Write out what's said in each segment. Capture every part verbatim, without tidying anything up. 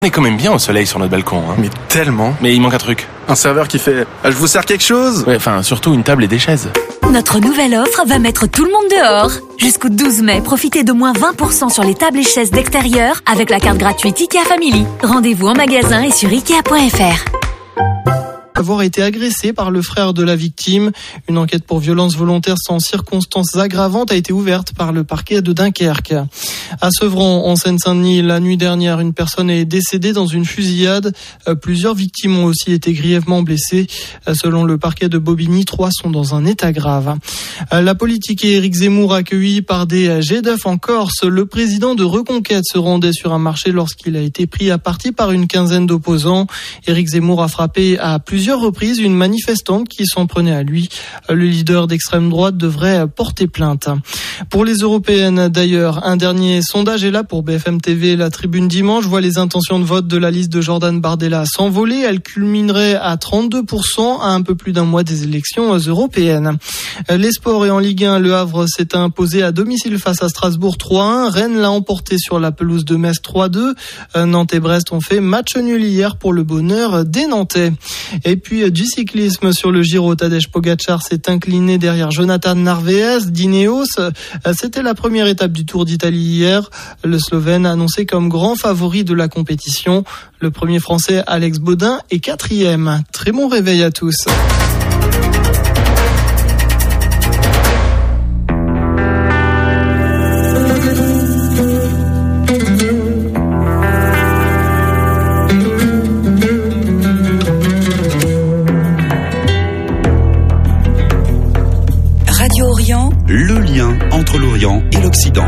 On est quand même bien au soleil sur notre balcon, hein. Mais tellement. Mais il manque un truc. Un serveur qui fait « Je vous sers quelque chose ?» Ouais, enfin, surtout une table et des chaises. Notre nouvelle offre va mettre tout le monde dehors. Jusqu'au douze mai, profitez de moins vingt pour cent sur les tables et chaises d'extérieur avec la carte gratuite IKEA Family. Rendez-vous en magasin et sur ikea point f r. Avoir été agressé par le frère de la victime. Une enquête pour violence volontaire sans circonstances aggravantes a été ouverte par le parquet de Dunkerque. À Sevran, en Seine-Saint-Denis, la nuit dernière, une personne est décédée dans une fusillade. Plusieurs victimes ont aussi été grièvement blessées. Selon le parquet de Bobigny, trois sont dans un état grave. La politique et Éric Zemmour accueillis par des jets d'œufs en Corse. Le président de Reconquête se rendait sur un marché lorsqu'il a été pris à partie par une quinzaine d'opposants. Éric Zemmour a frappé à plusieurs reprises une manifestante qui s'en prenait à lui. Le leader d'extrême droite devrait porter plainte. Pour les européennes d'ailleurs, un dernier sondage est là pour B F M T V. La Tribune dimanche voit les intentions de vote de la liste de Jordan Bardella s'envoler. Elle culminerait à trente-deux pour cent à un peu plus d'un mois des élections européennes. Les sports et en Ligue un, Le Havre s'est imposé à domicile face à Strasbourg trois un. Rennes l'a emporté sur la pelouse de Metz trois deux. Nantes et Brest ont fait match nul hier pour le bonheur des Nantais. Et puis du cyclisme sur le Giro, Tadej Pogačar s'est incliné derrière Jonathan Narvaez d'Ineos. C'était la première étape du Tour d'Italie hier. Le Slovène annoncé comme grand favori de la compétition. Le premier Français, Alex Baudin, est quatrième. Très bon réveil à tous. Le lien entre l'Orient et l'Occident.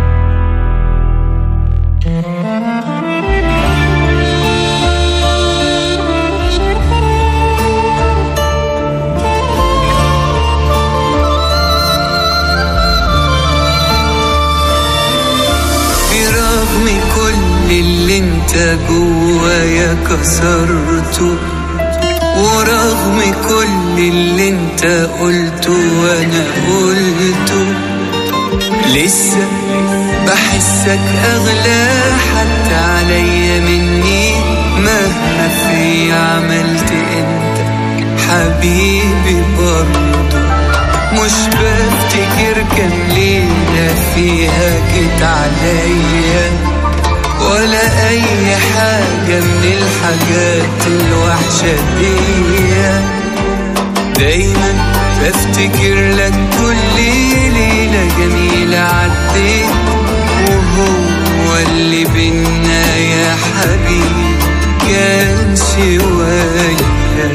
برغم كل اللي انت جوايا كسرته ورغم كل اللي انت قلته وانا قلته لسه بحسك اغلى حتى عليا مني مهما في عملت انت حبيبي برضه مش بفتكر كام ليلة فيها جيت عليا ولا اي حاجة من الحاجات الوحشة دي دايما بفتكر لك كل ليلة جميلة عديت وهو اللي بينا يا حبيبي كان شوية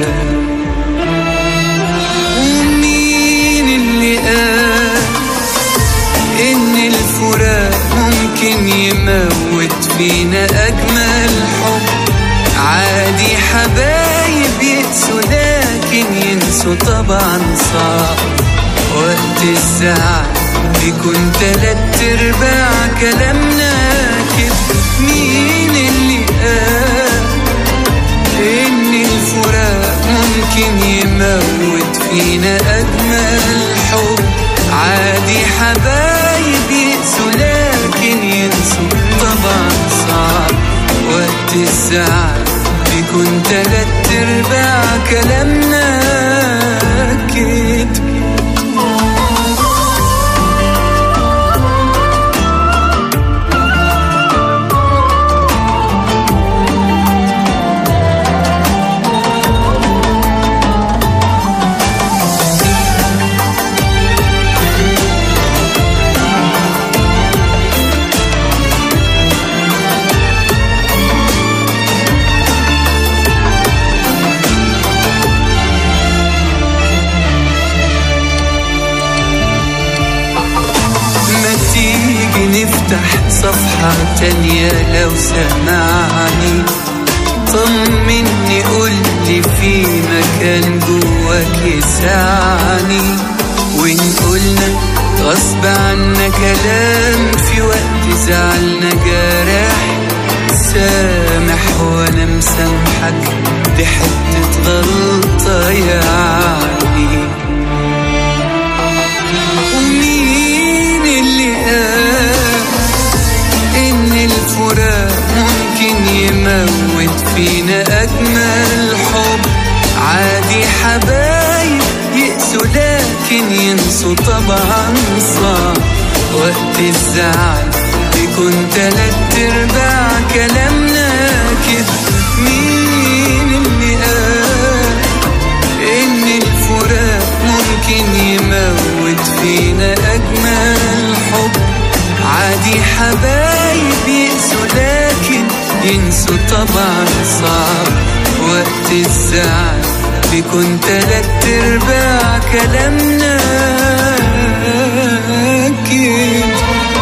ومين اللي قال إن الفراق ممكن يموت فينا أجمل حب عادي حبايب يقسوا لكن ينسوا طبعا صعب وقت الزعل بيكون تلات ارباع كلامنا كده مين اللي قال إن الفراق ممكن يموت فينا أجمل حب عادي حبايب يقسوا لكن ينسوا طبعا صعب وقت الزعل بيكون تلات ارباع كلامنا كده نفتح صفحة تانية لو سمعني طمني قولي في مكان جواك يسعني وإن قلنا غصب عنا كلام في وقت زعلنا جارح سامح وانا مسامحك دي حتة غلطة يعني ومين اللي قال إن الفراق ممكن يموت فينا أجمل حب. عادي حبايب يقسوا لكن ينسوا طبعا صعب. وقت الزعل بيكون تلات ارباع كلامنا كده. مين اللي قال ان الفراق ممكن يموت فينا اجمل حب؟ عادي حبايب يقسوا لكن ينسوا طبعا صعب. وقت الزعل بيكون تلات ارباع كلامنا كده.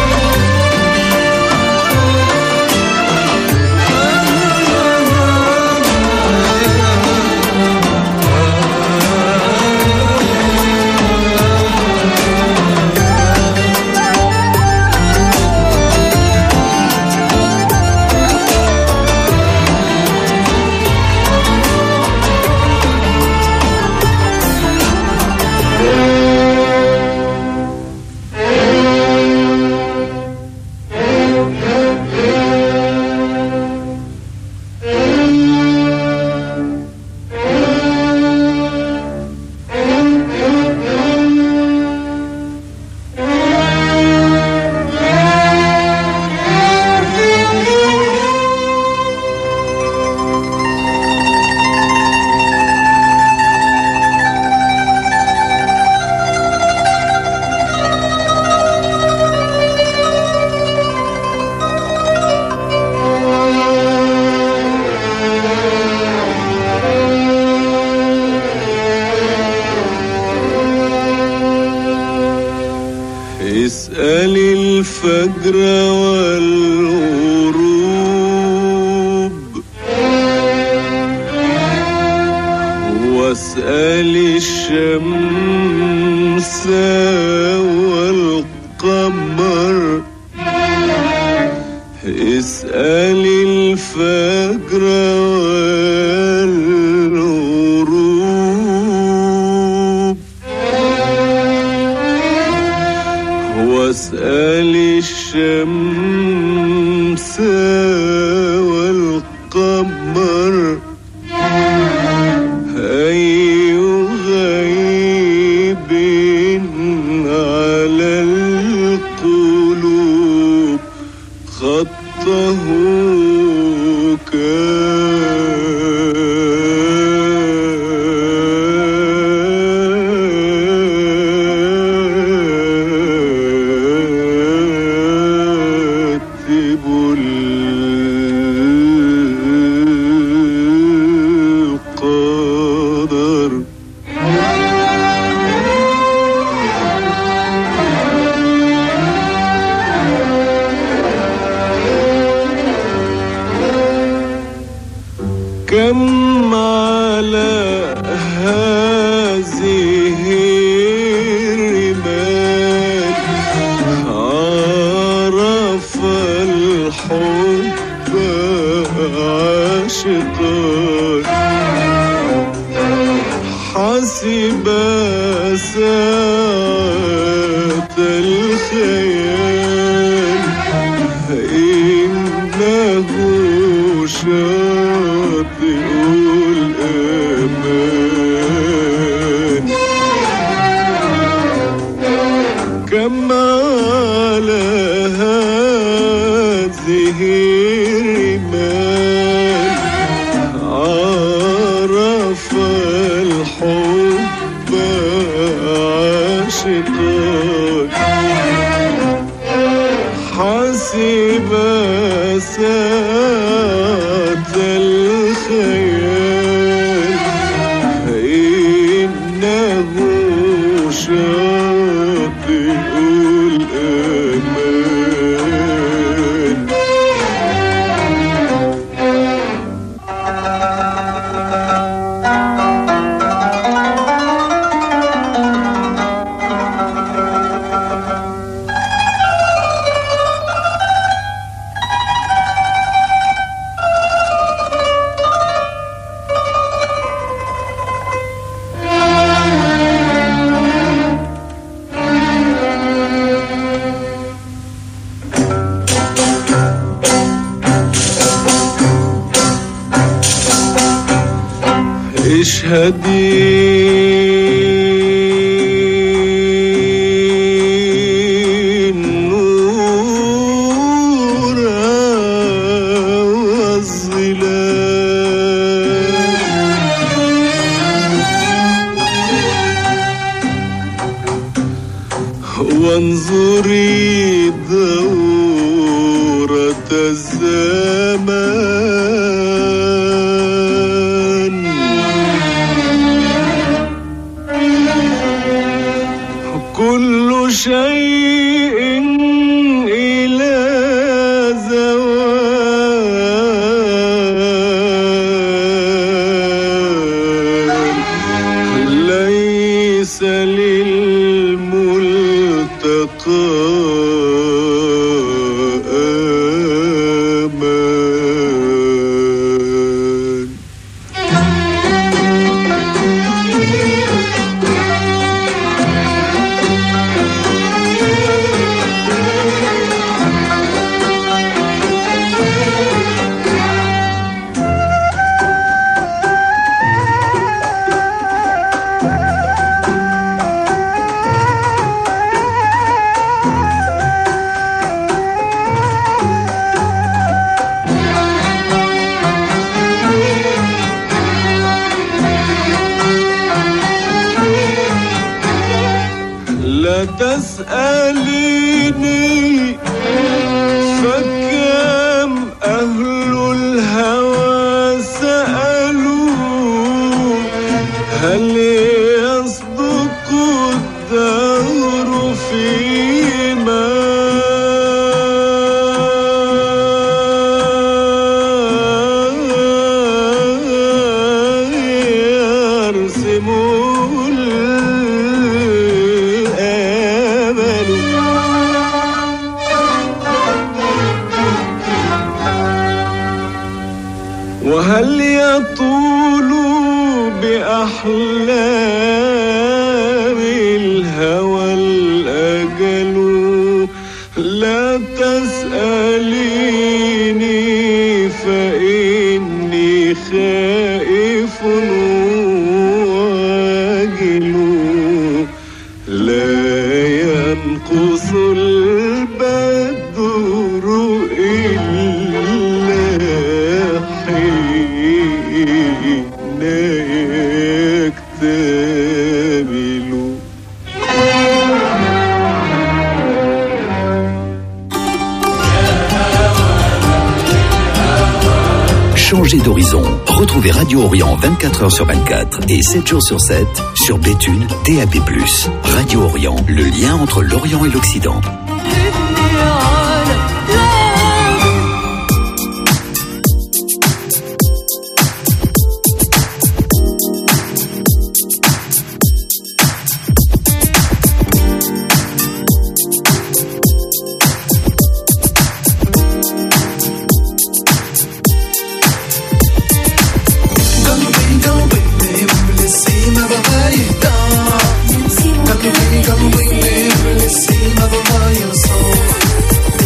اسأل الفجر والغروب واسأل الشمس والقمر. اسأل الفجر والغروب واسأل الشمس والقمر. أي غيب على القلوب خطه كاتب القدر. كم على هذه الرمال عرف الحب عاشقان. حسب ساعة الخيال إنه شاطئ الأمان. كم على هذه الرمال عرف الحب عاشقان. حسب ساعة الخيال اشهدي النور والظلال وانظري دورة الزمان كل شيء إلى زوال ليس للملتقى آمان لا تسأليني فكم أهل الهوى سألوا هل يصدق الدهر فيما يرسم وهل يطول بأحلام الهوى الأجل لا تسأليني فإني خائف واجل لا ينقص البدر إلا حين يكتمل Changez d'horizon. Retrouvez Radio Orient vingt-quatre heures sur vingt-quatre et sept jours sur sept sur Béthune D A B plus. Radio Orient, le lien entre l'Orient et l'Occident. Come with me, come with me, let's see my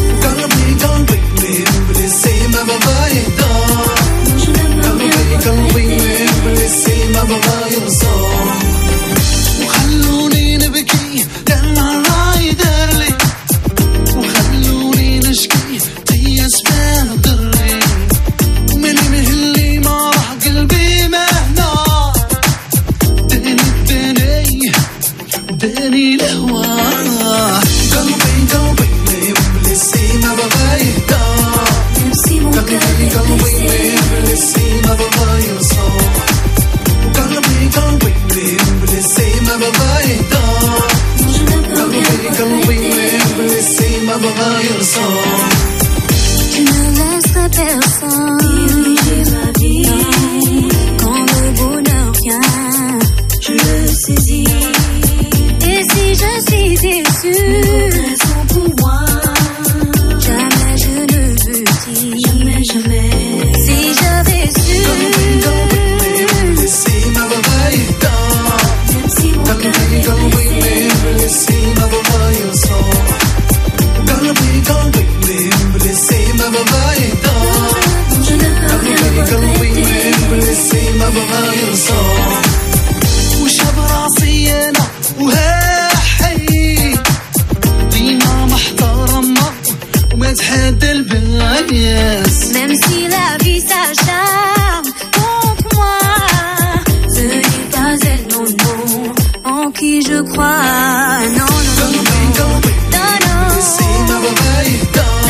moi. Non, non, non, non, non, blessée, ma bagaille d'or.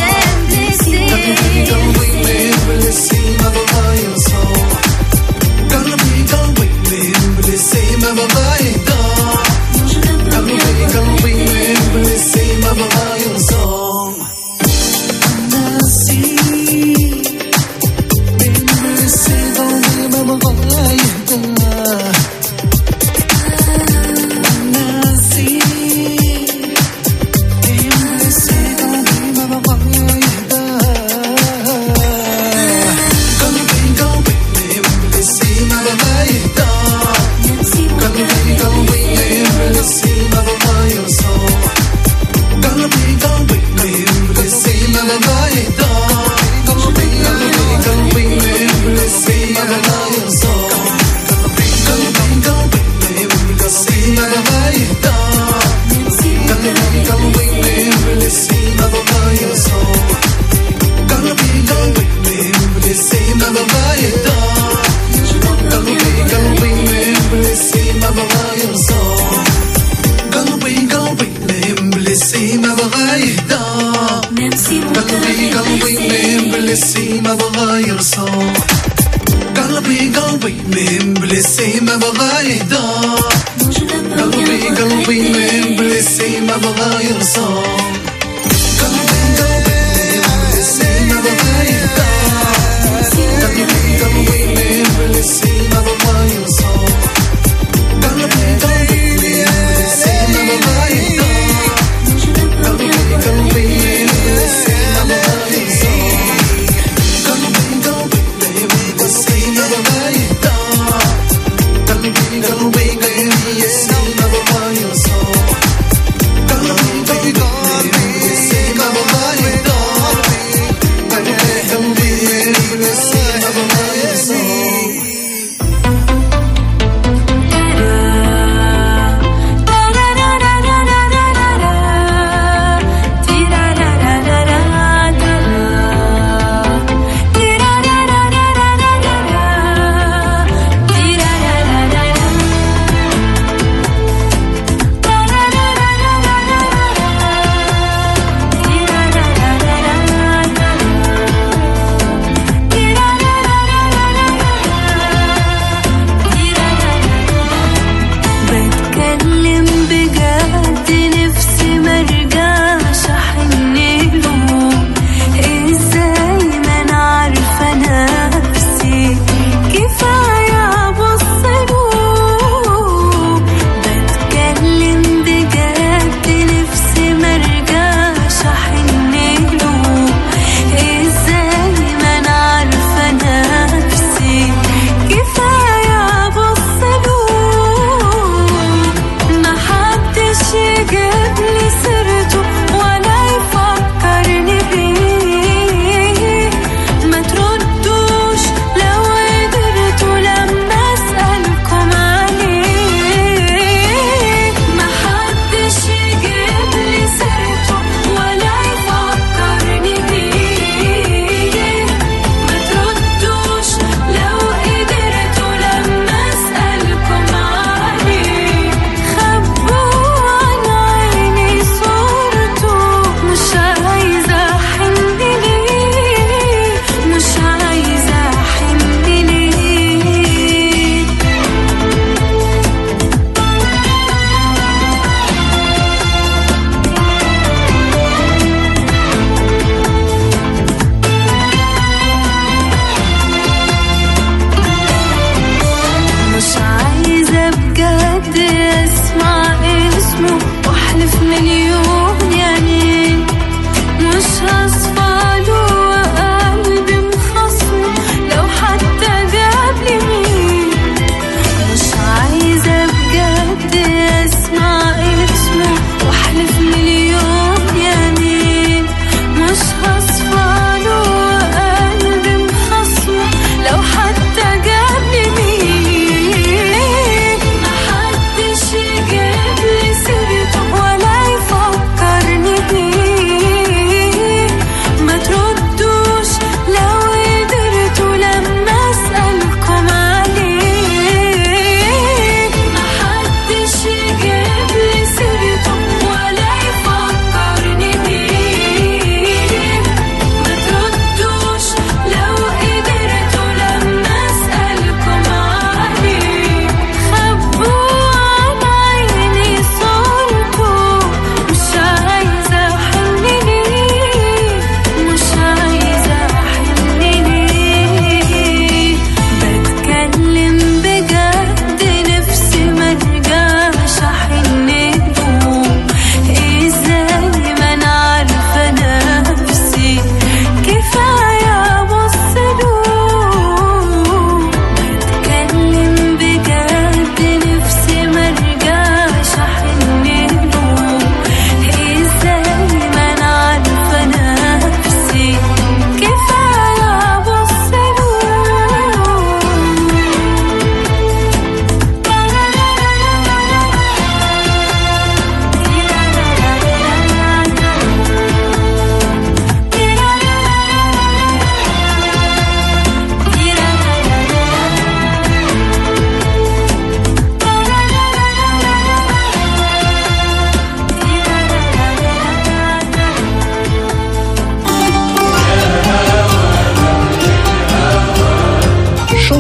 Blessée, ma bagaille au sang. Gonna be, gonna be, blessée, ma bagaille d'or. Gonna be, gonna be, blessée, ma bagaille au sang. Merci, blessée, ma bagaille d'or. Blessée, ma bagaille d'or.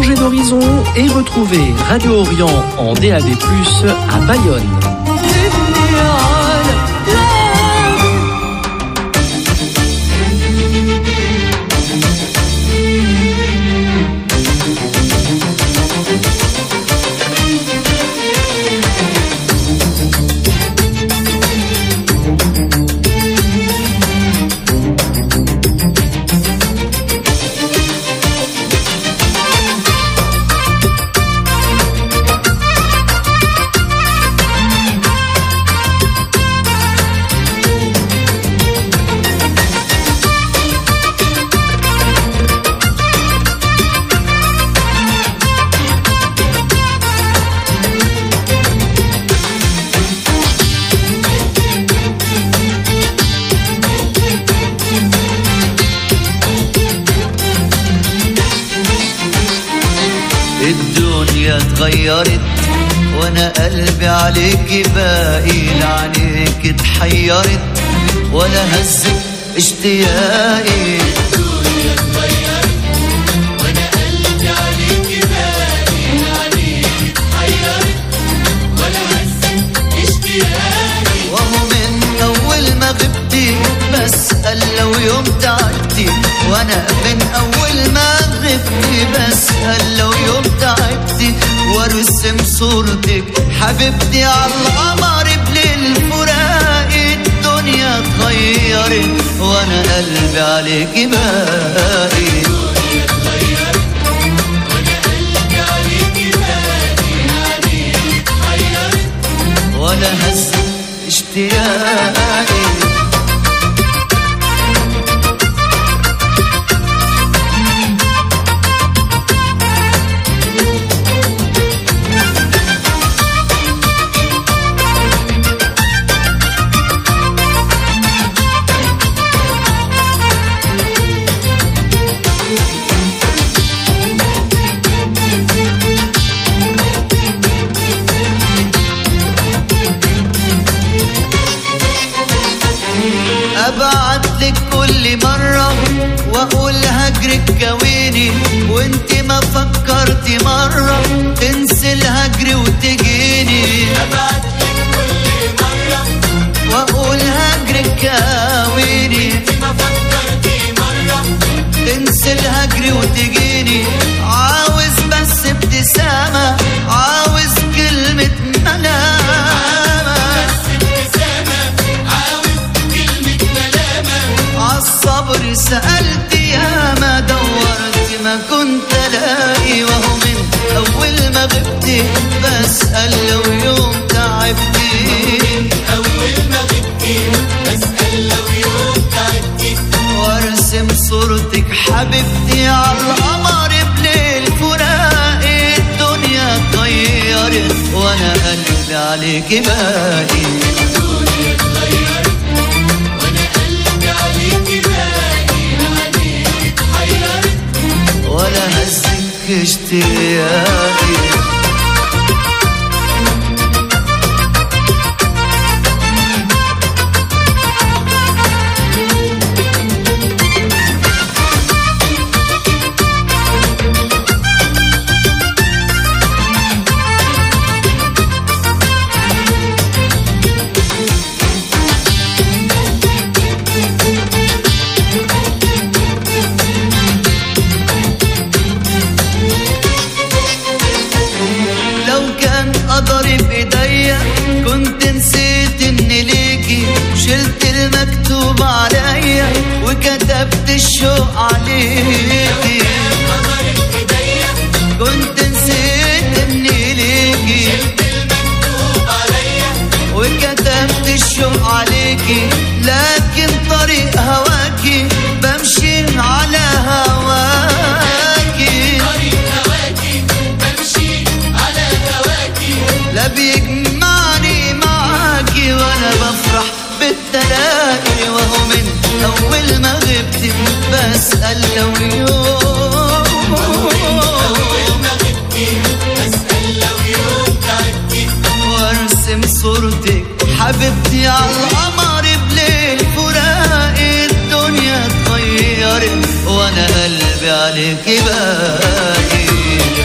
changer d'horizon et retrouvez Radio Orient en D A B plus, à Bayonne. اتغيرت وانا قلبي عليك باقي لعنيك اتحيرت ولا هزت اشتياقي. الدنيا اتغيرت وانا قلبي عليك باقي لعنيك اتحيرت ولا هزت اشتياقي. وهو من اول ما غبتي بسأل لو يوم تعبتي وانا من اول ما غبتي بسأل لو يوم تعبتي وارسم صورتك حبيبتي على القمر بليل فراق. الدنيا اتغيرت وانا قلبي عليك باقي. الدنيا اتغيرت وانا قلبي عليك باقي عليك اتغيرت ولا هزت اشتياقي. ابعتلك كل مرة واقول هجرك كويني وانت ما فكرتي مرة تنسي الهجر وتجيني. ابعتلك كل مرة واقول هجرك كويني وانت ما فكرتي مرة تنسي الهجر وتجيني. عاوز بس ابتسامة عاوز كلمة ملامة عالصبر سألت يا ما دورت ما كنت الاقي. وهو من اول ما غبتي بسأل لو يوم تعبتي اول ما غبتي بسأل لو يوم تعبتي وارسم صورتك حبيبتي على القمر بليل فراق. الدنيا اتغيرت وانا قلبي عليك باقي. الدنيا اتغيرت وانا قلبي عليك باقي عليك اتحيرت ولا هزك اشتياقي. كنت نسيت اني ليكي شلت المكتوب عليا وكتبت الشوق عليكي. كنت نسيت اني ليكي شلت المكتوب عليا وكتبت الشوق عليكي. لكن طريق هواكي بمشي على هواكي طريق هواكي بمشي على هواكي. لا بيجمعني معاكي وانا بفرح بالتلاقي. وهو من اول ما غبتي بسأل لو يوم اول ما غبتي بسأل لو يوم تعبتي وارسم صورتك حبيبتي على القمر بليل فراق. الدنيا اتغيرت وانا قلبي عليك باقي.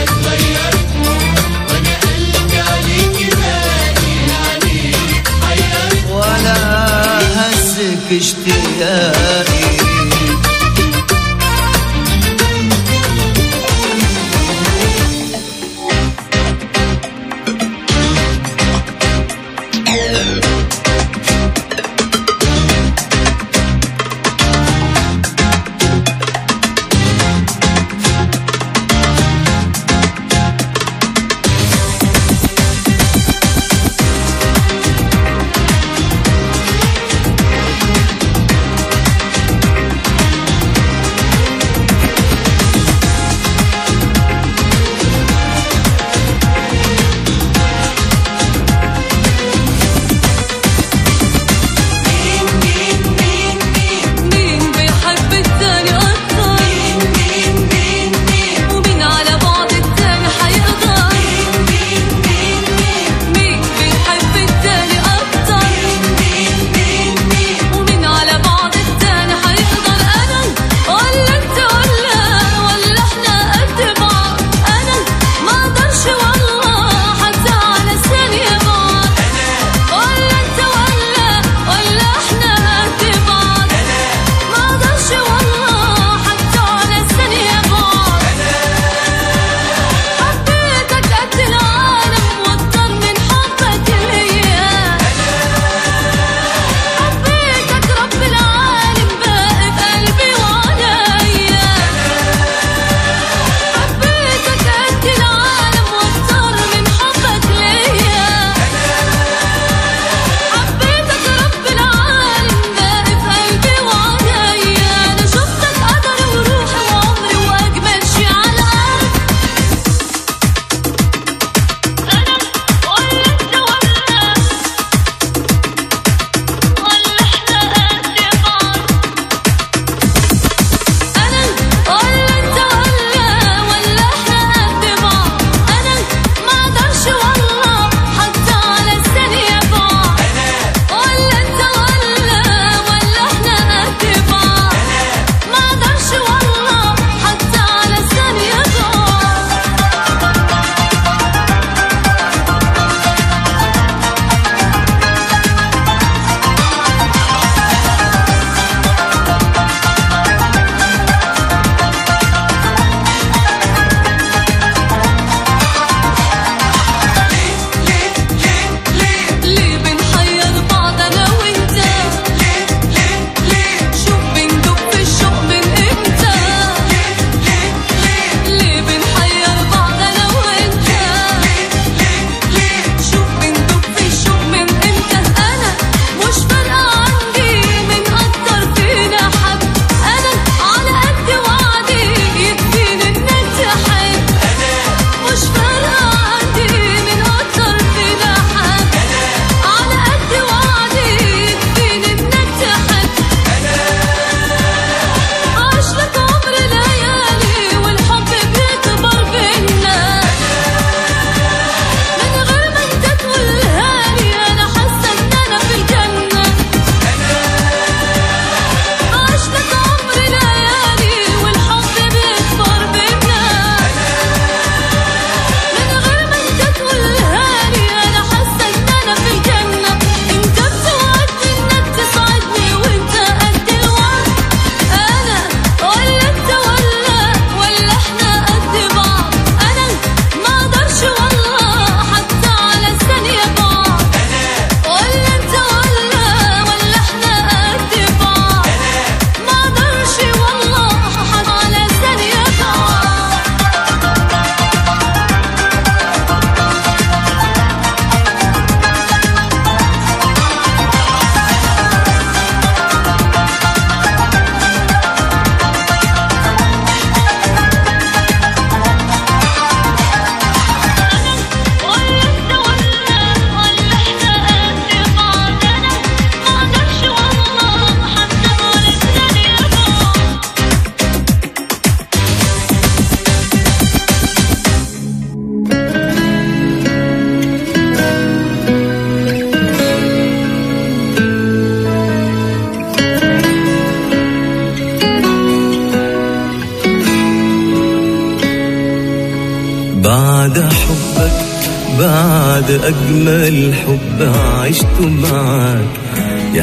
بعد حبك بعد أجمل حب عشت معك يا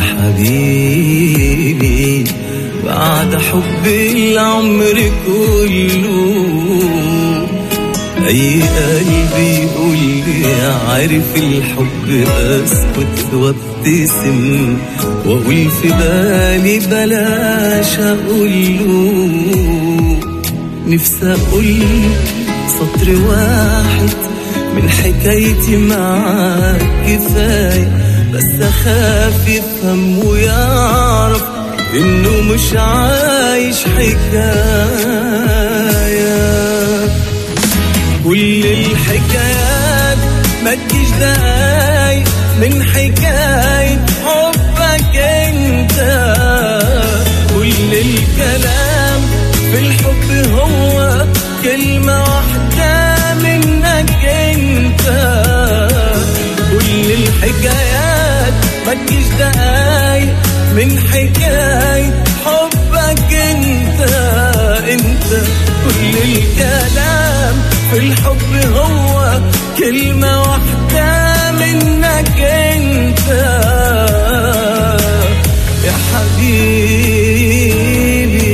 حبيبي، بعد حب العمر كله. أي قلبي يقول لي عارف الحب أسكت وابتسم وأقول في بالي بلاش أقوله. نفسي أقول سطر واحد من حكايتي معاك كفاية، بس أخاف يفهم ويعرف إنه مش عايش حكاية. كل الحكايات ما تجيش دقايق من حكاية حبك انت. كل الكلام في الحب هو كلمة واحدة منك انت. كل الحكايات ما تجيش دقايق من حكاية حبك انت انت. كل الكلام في الحب هو كلمة واحدة منك انت يا حبيبي.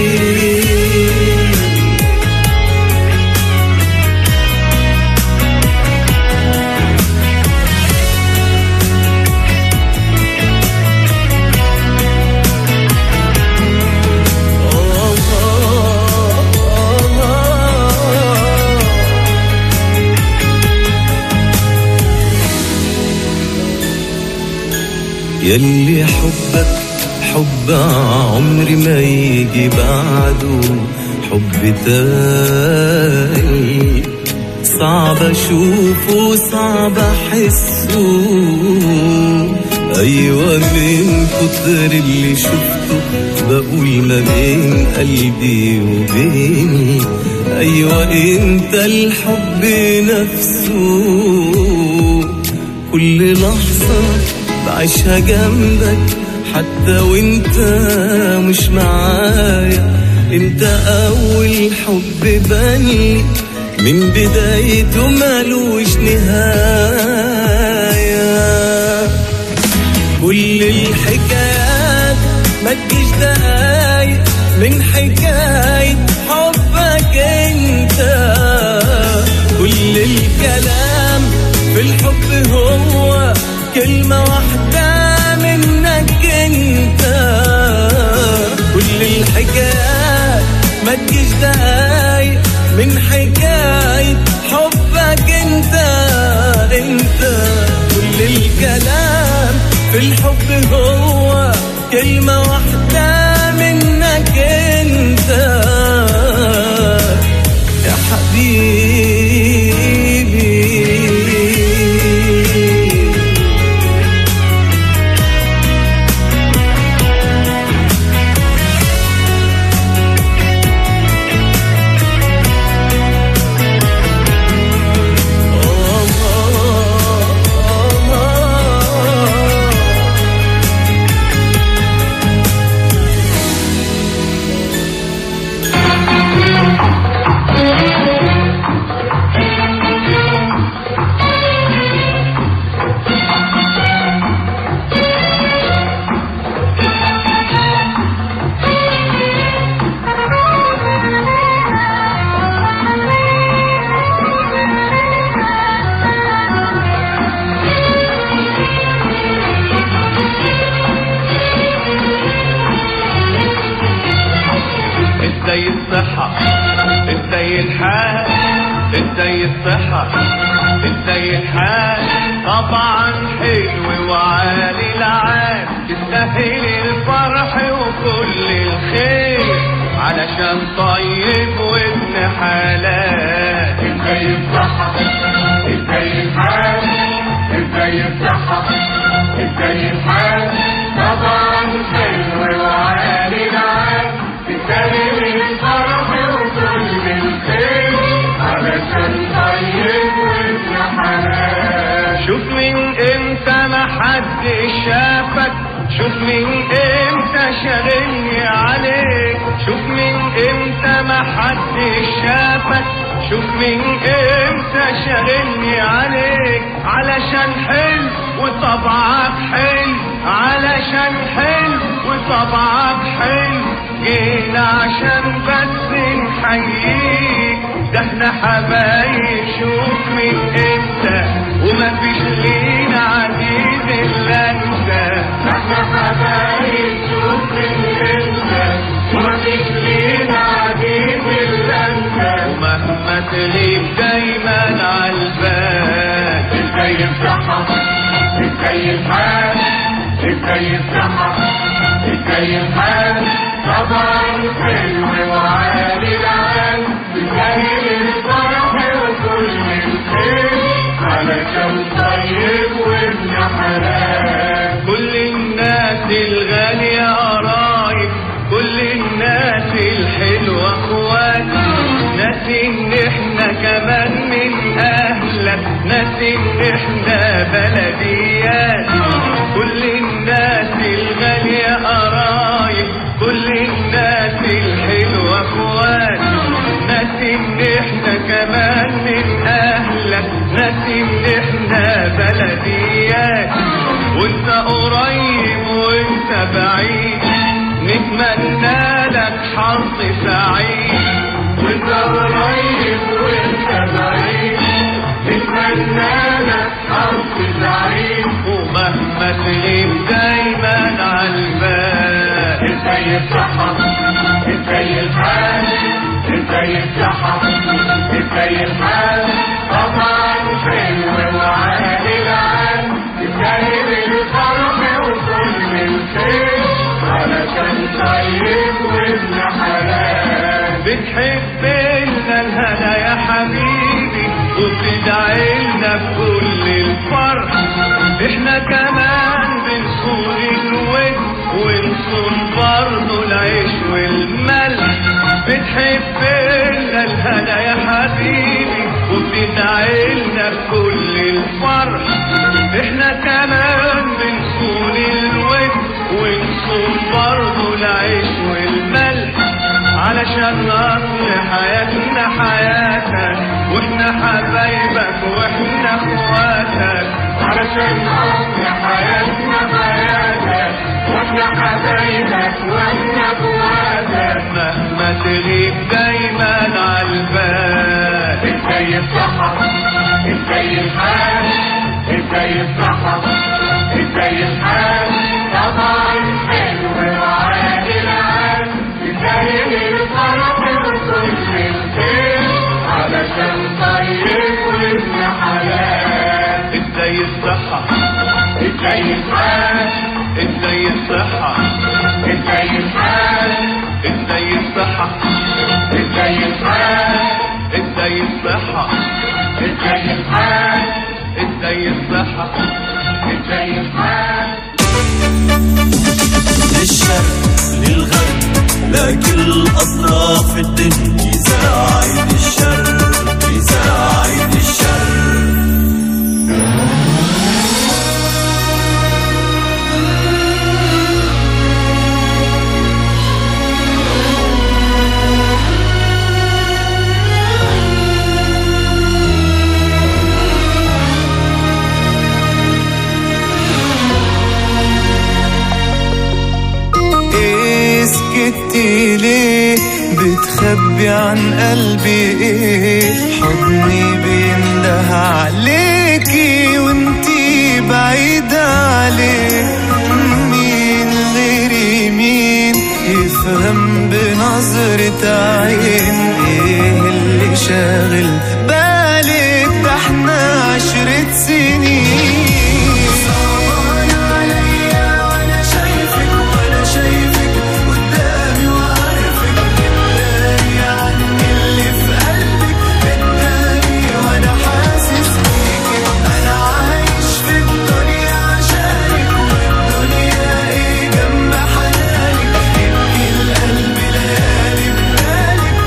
يلي حبك حب عمري ما يجي بعده حب تاني، صعب اشوفه صعب احسه. ايوه من كتر اللي شفته بقول ما بين قلبي وبيني ايوه انت الحب نفسه. كل لحظة بعيشها جنبك حتى وانت مش معايا، انت اول حب بني من بدايته مالوش نهاية. كل الحكايات ما تجيش دقايق من حكاية حبك انت. كل الكلام في الحب هو كلمة واحدة منك انت. كل الحكايات ما تجيش دقايق من حكاية حبك انت انت. كل الكلام في الحب هو كلمة واحدة منك انت يا حبيبي. ازاي الصحة ازاي الحال ازاي الصحة ازاي الحال طبعا حلو وعالي العال تستاهل الفرح وكل الخير علشان طيب وابن حلال. ازاي الصحة ازاي الحال ازاي الصحة ازاي الحال طبعا حلو وعالي العال تستاهل الفرح وكل الخير علشان طيب وابن حلال. شوف من امتى ما حد شافك، شوف من امتى شاغلني عليك، شوف من امتى ما حد شافك، شوف من امتى شاغلني عليك علشان حلو وطبعك حلو علشان حلو وطبعك حلو جينا عشان بس نحييك ده احنا حبايب شوف من امتى ومفيش لينا عزيز الا انت ده احنا حبايب شوف من امتى ومفيش لينا عزيز الا انت ومهما تغيب دايما عالبال ازاي الصحة ازاي الحال ازاي الصحة ازاي الحال طبعا حلو وعالي العال بجاهل الفرح وكل الخير علشان طيب وابن حلال كل الناس الغالية قرايب كل الناس الحلوة اخوات ناس ان احنا كمان من اهلك ناس ان احنا بلديات كل الناس الغالية قرايب كل الناس الحلوة اخوات ناس ان احنا كمان من اهلك ناس ان احنا بلديات وانت قريب وانت بعيد نتمنى لك حظ سعيد وانت قريب وانت بعيد نتمنى لك حظ سعيد ومهما تغيب دايما عالبال ازاي الصحة ازاي الحال ازاي الصحة ازاي الحال طبعا حلو وعالي العال ازاي الفرح وكل الخير علشان طيب وابن حلال بتحب لنا الهنا يا حبيبي وبتدعي لنا بكل الفرح احنا كمان بنصون الود ونصون برضو العيش والملح بتحب لنا الهنا يا حبيبي وبتدعي لنا بكل الفرح احنا كمان بنصون الود ونصون برضو العيش والملح علشان نصل حياتنا حياتك واحنا حبايبك واحنا اخواتك علشان نصل حياتنا حياتك واحنا حبايبك واحنا اخواتك مهما تغيب دايما عالبال ازاي الصحة ازاي الحال ازاي الصحة ازاي الحال طبعا حلو وعالي العال ازاي الفرح وكل الخير علشان طيب وابن حلال ازاي الصحة ازاي الحال ازاي الصحة ازاي الحال ازاي الصحة ازاي الحال ازاي الصحة ازاي الحال ازاي الصحة ازاي الحال للشرق للغرب لكل أطراف الدنيا يساعد الشرق يساعد الشرق سكتي ليه بتخبي عن قلبي ايه حضني بينده عليكي وانتي بعيدة عليه مين غيري مين يفهم بنظرة عين ايه اللي شاغل بالك ده احنا عشرة سنين بالك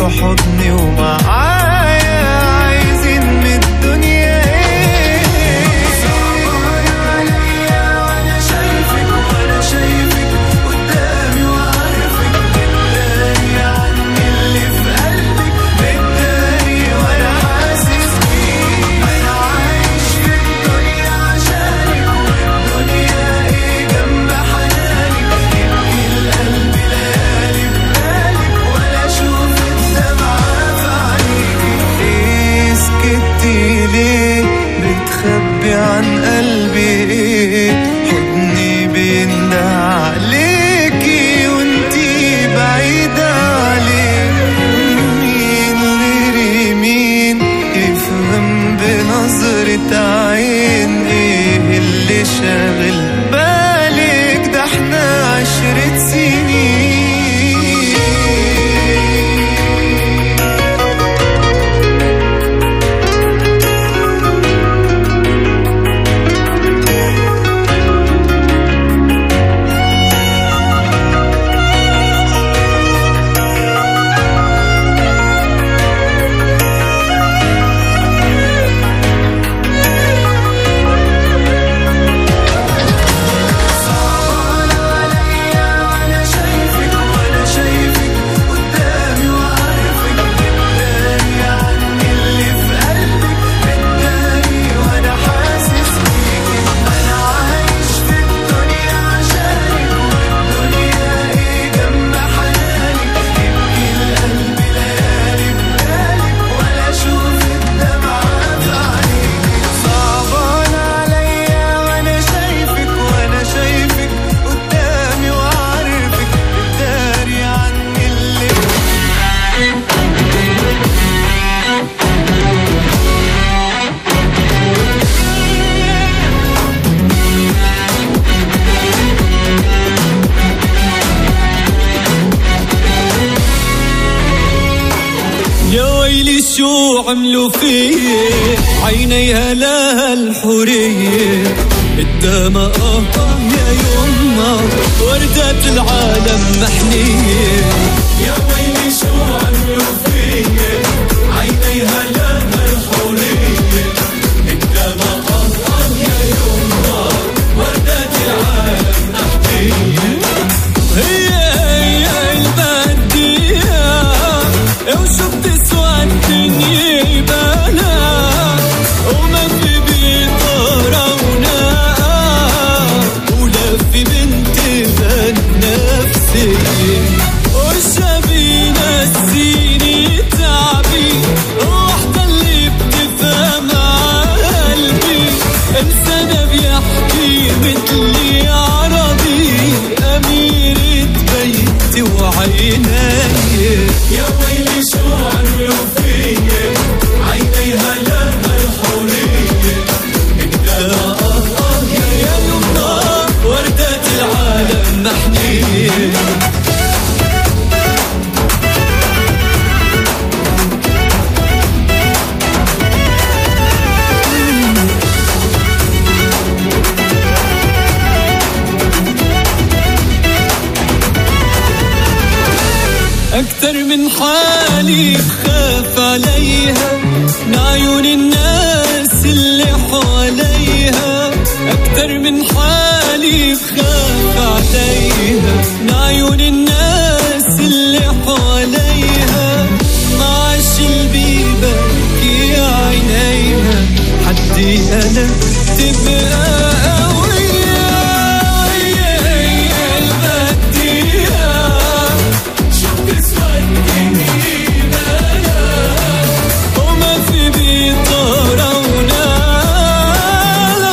حضني ومعايا عايزين من الدنيا ايه. صعبان عليا وانا شايفك وانا شايفك قدامي وعارفك بتداري عني اللي في قلبك بتداري وانا حاسس بيك. انا عايش في الدنيا عشانك والدنيا ايه جنب حنانك. يبكي القلب ليالي ببالك ولا اشوف الدمعة في عينيكي. ايه سكتي ليه بتخبي عن قلبي ايه. حضني بينده عليكي وانتي بعيدة عليه. مين غيري مين يفهم بنظرة عين ايه اللي شاغل بالك. ده احنا عشرة سنين. صعبان عليا وانا شايفك وانا شايفك قدامي وعارفك بتداري عني اللي في قلبك بتداري وانا حاسس بيكي. انا عايش في الدنيا عشانك والدنيا ايه جنب حنانك. يبكي القلب ليالي ببالك ولا اشوف الدمعة في عينيكي. صعبان عليا وانا شايفك وانا شايفك قدامي وعارفك بتداري عني اللي يا ويلي شو عملوا فيه عينيها لها الحورية قدام آه يا يما وردات العالم محنية. يا ويلي شو عملوا فيه عينيها لها الحورية قدام آه يا يما وردات العالم محنية. هي هي البدية وشو بتسوى الدنيا يبالا وما في بيطرونا ولا في بنت بنفسية والشبي نسيني تعبي وحدة اللي بتفهم قلبي. إنسان بيحكي مثلي عربي أميرة بيتي وعيني. يا ويلي شو عملوا فيا عينيها لها الحورية قدام آه يا يما وردات العالم محنية. أكتر من حالي بخاف عليها من عيون الناس اللي حواليها. أكتر من حالي بخاف عليها من عيون الناس اللي حواليها. معاش اللي ببكي عينيها حدي أنا تبقى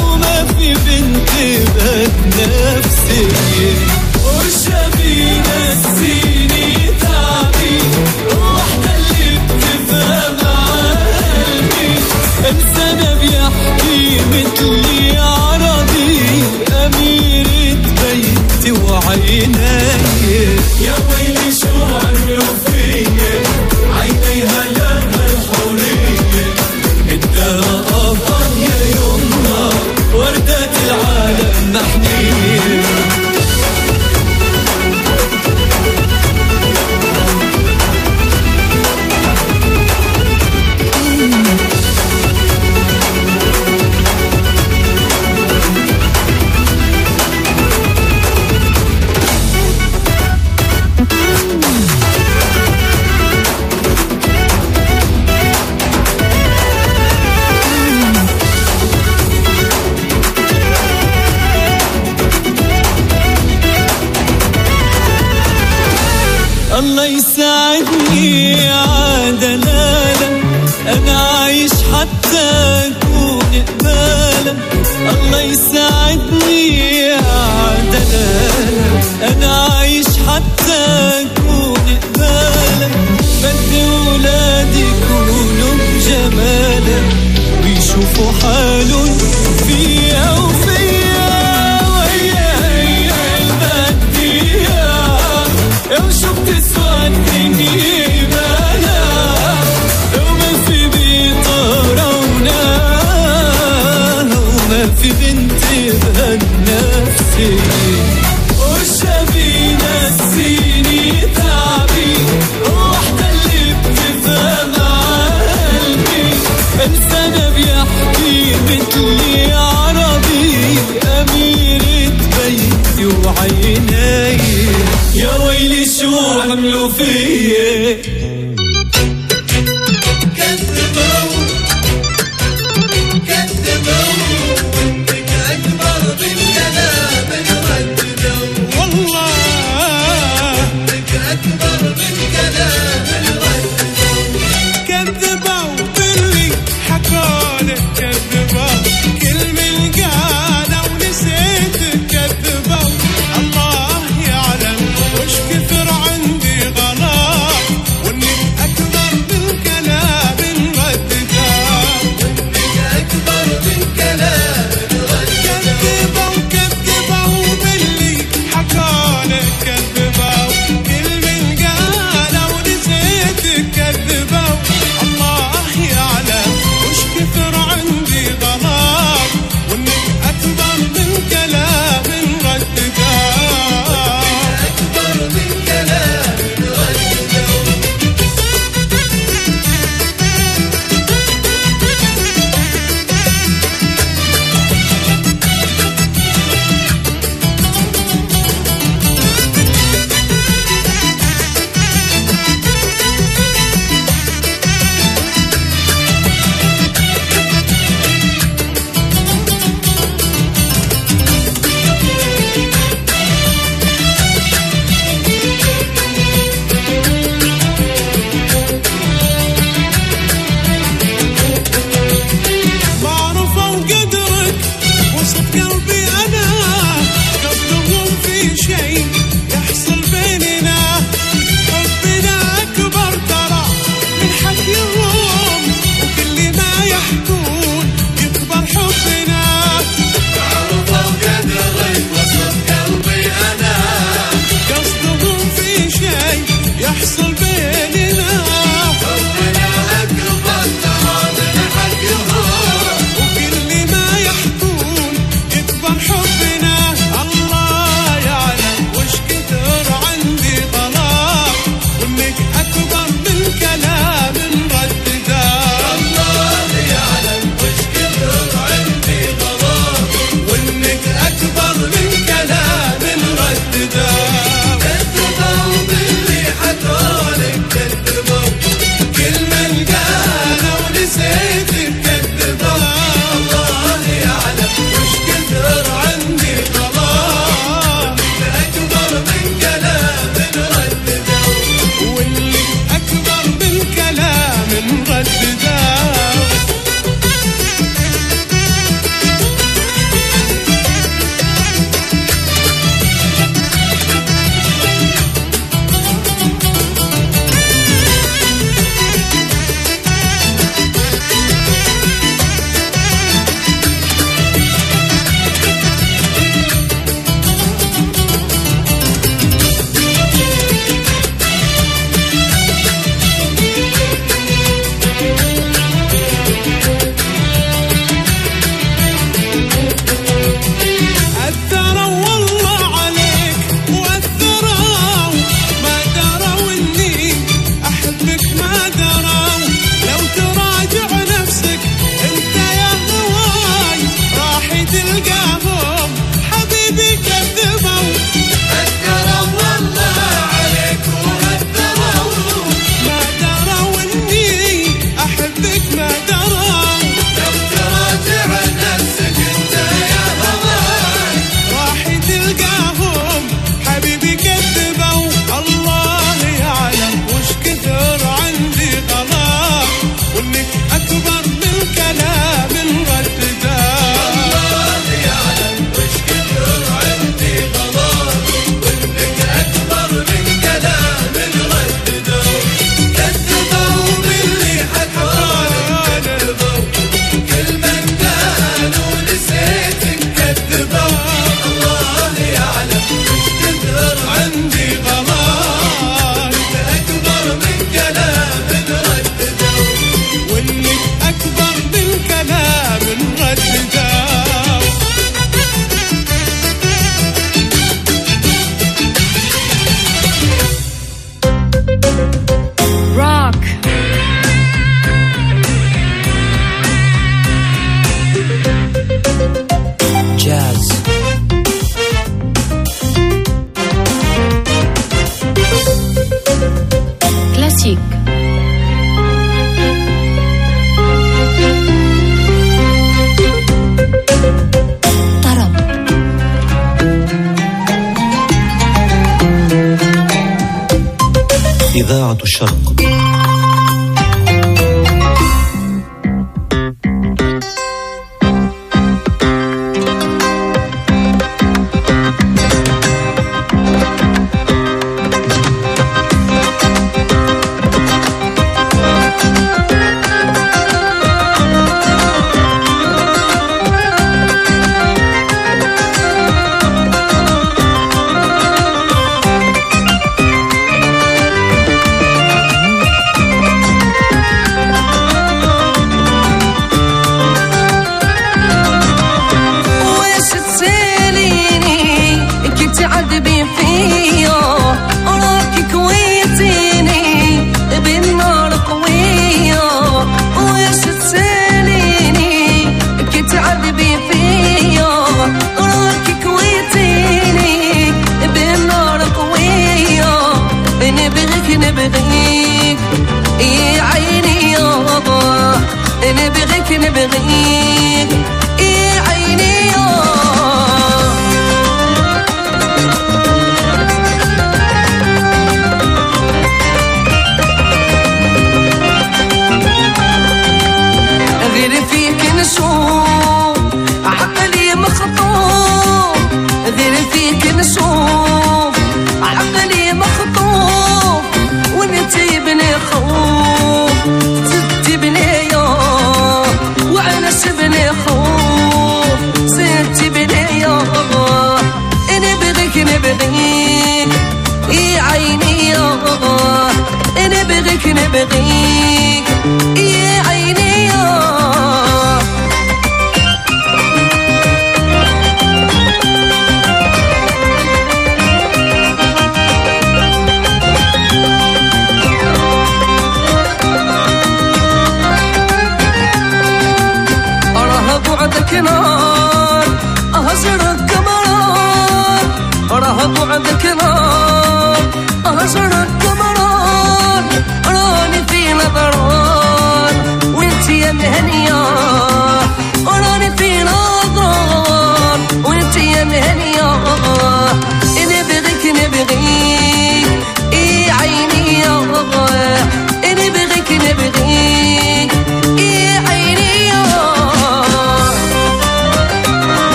نفسي والشبي أنا عايش حتى أكون قبالك، بدي ولادي يكونوا بجمالك ويشوفوا حالهم فيها وفيا، ويا هي المادية وشو بتسوى الدنيا بلا، وما في بيطارونا وما في بنت بهالنفسي، والشبي نسيني تعبي وحدة اللي بتفهم قلبي، إنسانة بيحكي مثلي عربي، أميرة بيتي وعيني، يا ويلي شو عملوا فيي. كذبوا كذبوا وانتك أكبر بالكلام نرددوا، والله وانتك أكبر بالكلام نرددوا، كذبوا باللي حكولك، كذبوا كل من قالوا ونسيت، كذبوا الله يعلم وش كثر عندي غلط، وانك اكبر بالكلام نرددوا، وانتك أكبر بالكلام نرددوا، كذبوا كذبوا باللي حكولك، كذبوا كل من قالوا ونسيت، كذبوا الله يعلم وش كثر عندي غلط، وانك اكبر بالكلام نرددوا، أكبر بالكلام نرددوا. معروفة وقدرك وسط قلبي أنا، قصدهم في شيء يحصل بيننا، حبنا أكبر ترى من حكيهم، وكل ما يحكون يكبر حبنا، معروفة وقدرك وسط قلبي أنا، قصدهم في شيء يحصل بيننا، حبنا أكبر ترى من حكيهم، وكل ما يحكون يكبر حبنا، الله يعلم وش كثر عندي طلاق، وانك اكبر بالكلام إذاعة الشرق.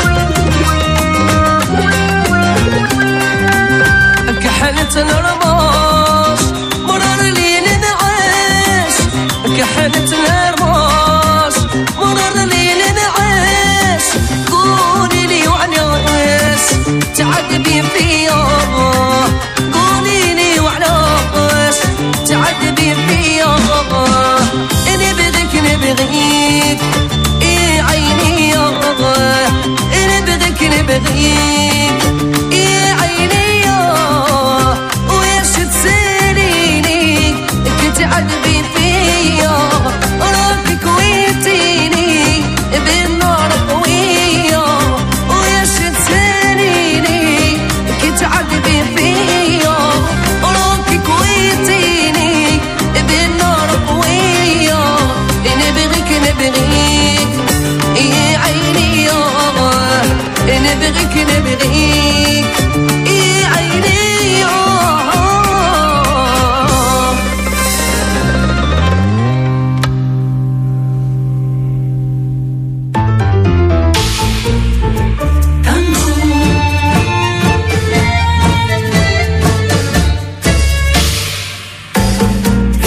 كحلة الرماد